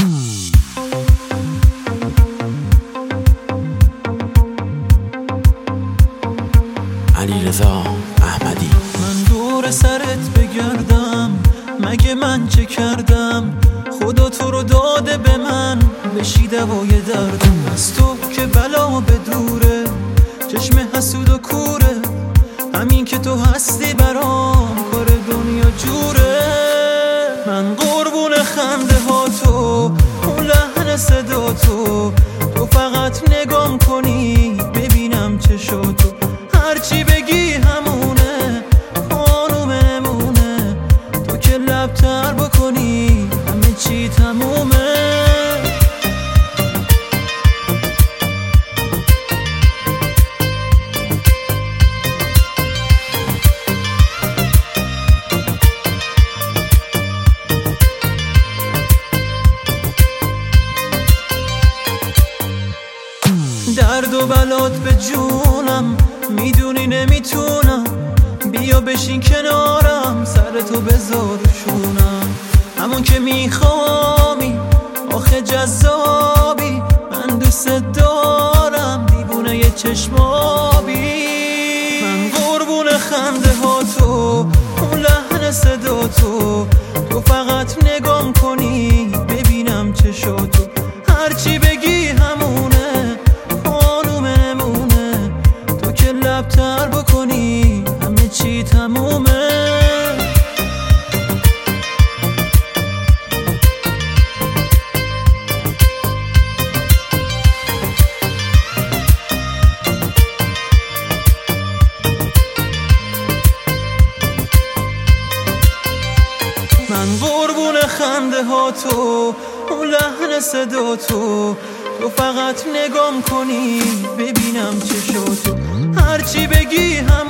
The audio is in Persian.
علیرضا احمدی. من دور سرت بگردم، مگه من چه کردم؟ خدا تو رو داده به من، بشی دوای دردم. از تو که بلا به دوره، چشم حسود و کوره، همین که تو هستی برام کار دنیا جوره. من قربون خنده ها تو، اون لحن صدا تو فقط نگام کنی ببینم چشاتو. هرچی بگی همونه، خانوم نمونه، تو که لبتر بکنی همه چی تمومه. درد و بلات به جونم، میدونی نمیتونم، بیا بشین کنارم، سر تو بذار شونم. همون که میخوامی، آخه جذابی، من دوست دارم، دیوونه یه چشمابی. من قربون خنده ها تو، اون لحن صدا تو فقط نگام کنی ببینم چشاتو. هرچی بگی همونه، خانوم نمونه، تو که لبتر بکنی همه چی تمومه. من قربون خنده ها تو، اون لحن صدا تو فقط نگام کنی ببینم چشاتو. هرچی بگی هم